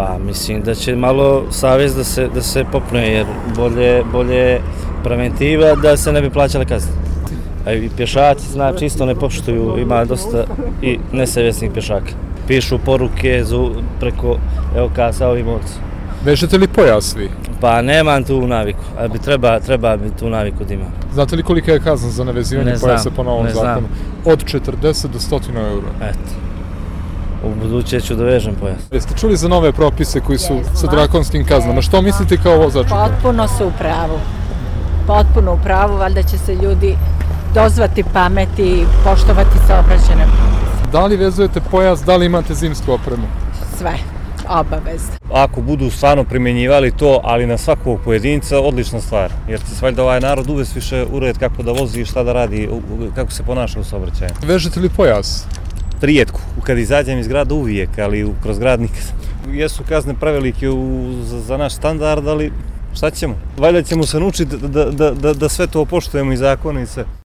Pa mislim da će malo savjest da se popne, jer bolje preventiva da se ne bi plaćale kazne. A i pješaci znači isto ne poštuju, ima dosta i nesavjesnih pješaka. Pišu poruke preko, evo kao sa ovim ovdje. Vežete li pojas vi? Pa nemam tu naviku, ali treba bi tu naviku da imam. Znate li kolika je kazna za nevezivanje pojasa po novom zakonu? Od 40 do 100 eura. Eto. U buduće ću da vežem pojas. Jeste čuli za nove propise koji su sa drakonskim kaznama? Što mislite kao vozač? Potpuno su u pravu. Potpuno u pravu, valjda će se ljudi dozvati pameti i poštovati saobraćajne propise. Da li vezujete pojas, da li imate zimsku opremu? Sve, obavezno. Ako budu stvarno primjenjivali to, ali na svakog pojedinca, odlična stvar. Jer će se valjda ovaj narod uvesti više u red kako da vozi i šta da radi, kako se ponaša u saobraćaju. Vežete li pojas? Rijetko, kad izađem iz grada uvijek, ali kroz grad nikad. Jesu kazne prevelike za naš standard, ali šta ćemo? Valjda ćemo se naučiti da sve to poštujemo i zakone i sve.